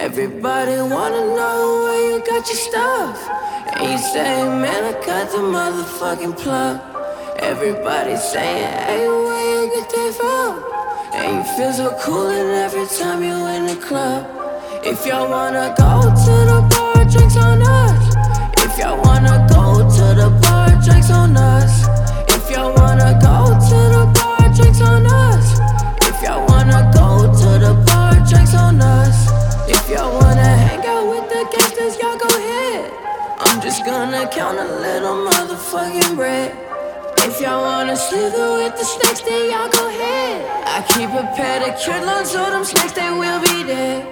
Everybody wanna know where you got your stuff. And you say, man, I got the motherfucking plug. Everybody saying, hey, where you get that from? And you feel so cool and every time you in the club. If y'all wanna go to the bar, drinks on us. If y'all wanna go to the bar, drinks on us. If y'all wanna go to the bar, drinks on us. If y'all wanna go to the bar, drinks on us. If y'all wanna hang out with the gangsters, y'all go ahead. I'm just gonna count a little motherfucking bread. If y'all wanna slither with the snakes, then y'all go ahead. I keep a pedicure load so them snakes, they will be dead.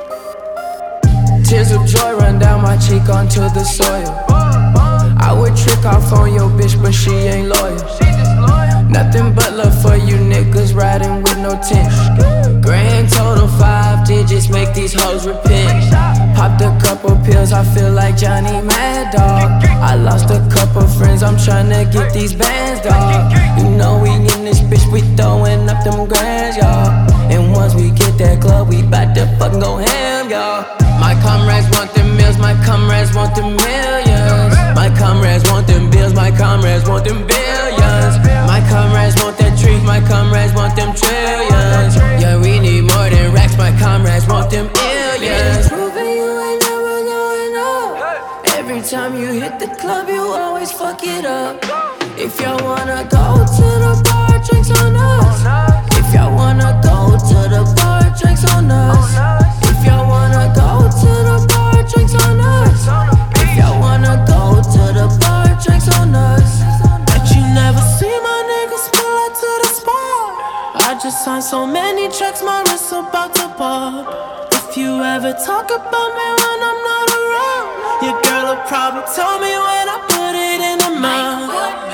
Tears of joy run down my cheek onto the soil. I would trick off on your bitch, but she ain't loyal. Nothing but love for you niggas riding with no tent. Grand total 5 digits, make these hoes repent. Popped a couple pills, I feel like Johnny Mad Dog. I lost a couple friends, I'm tryna get these bands, dog. You know we in this bitch, we throwing up them grands, y'all. And once we get that club, we bout to fucking go ham, y'all. My comrades want them meals, my comrades want them millions. My comrades want them bills, my comrades want them billions. My comrades want that trees, my comrades want them trillions. Yeah, we need more than racks, my comrades want them millions. Proving you ain't never going up. Every time you hit the club, you always fuck it up. If y'all wanna go to the bar, drinks on us. If y'all wanna go to the bar, drinks on us. If y'all wanna go to the bar, drinks on us. If y'all wanna go to the bar, drinks on us. Bet you never see my niggas pull up to the spot. I just signed so many checks, my wrist about to pop. If you ever talk about me when I'm not around, your girl will probably tell me when I put it in her mouth.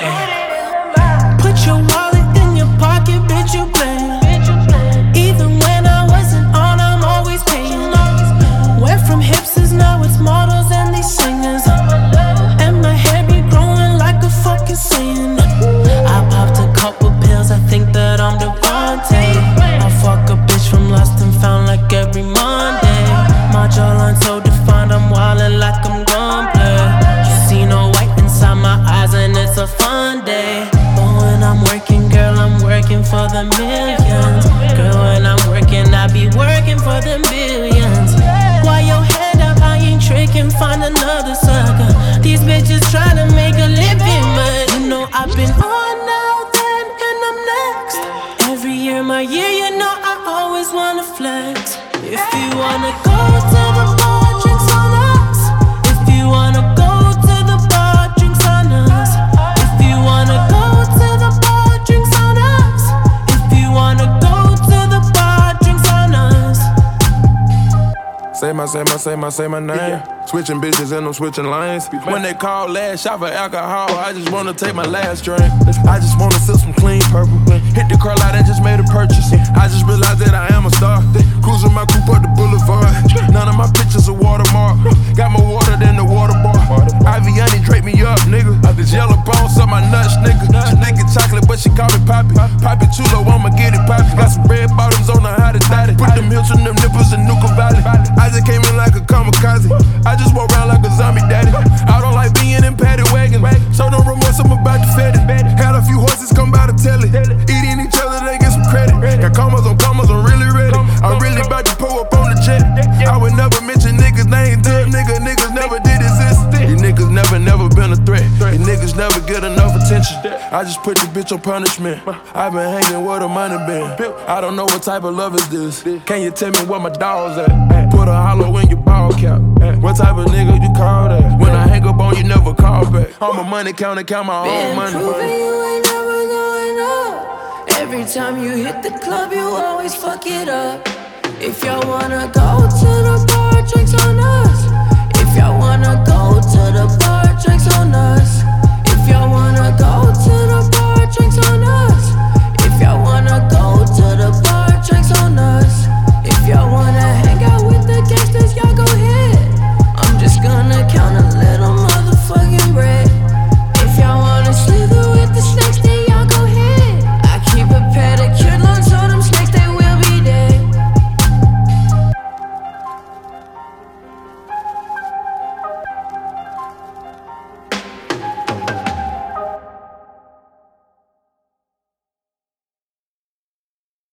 Put your wallet in your pocket, bitch, you playing. Even when I wasn't on, I'm always paying. Went from hipsters, now it's models and these singers. And my hair be growing like a fucking Saiyan. I popped a couple pills, I think that I'm Devontae. I fuck a bitch from lost and found like every Monday. My jawline so defined, I'm wildin' like I'm gon' play. You see no white inside my eyes and it's a fun day. But when I'm working, girl, I'm working for the millions. Girl, when I'm working, I be working for the billions. Why your head up, I ain't tricking, find another sucker. These bitches tryna make a living, but you know I've been on now, then, and I'm next. Every year, my year, you know I always wanna flex. If you wanna go to the bar, drinks on us. If you wanna go to the bar, drinks on us. If you wanna go to the bar, drinks on us. If you wanna go to the bar, drinks on us. Say my name. Switching bitches and I'm switching lanes. When they call last shot for alcohol, I just wanna take my last drink. I just wanna sip some clean purple. Hit the car lot and just made a purchase. I just realized that I am a star. Cruising my coupe up the boulevard. None of my pictures are watermark. Got more water than the water bar. Aviani drape me up, nigga. This yellow bones up my nuts, nigga. She thinking chocolate, but she call me Poppy. Poppy Chulo, I'ma get it Poppy. Got some red bottoms on her, how to dot it. Put them hills on them nipples in Nuka Valley. I just came in like a kamikaze. I just walk around like a zombie daddy. I don't like being in paddy wagons. So no remorse, I'm about to fed it. Had a few horses come by to tell it. Eating each other, they get some credit. Got commas on commas, I'm really ready. I'm really about to pull up on the jet. I would never mention niggas' names. Niggas never did exist. These niggas never been a threat. These niggas never get enough attention. I just put the bitch on punishment. I've been hanging where the money been. I don't know what type of love is this. Can you tell me where my dog's at? Put a hollow in your ball cap. What type of nigga you call that? When I hang up on you, never call back. I'm a money counter, count my own money. Proving you ain't never going up. Every time you hit the club, you always fuck it up. If y'all wanna go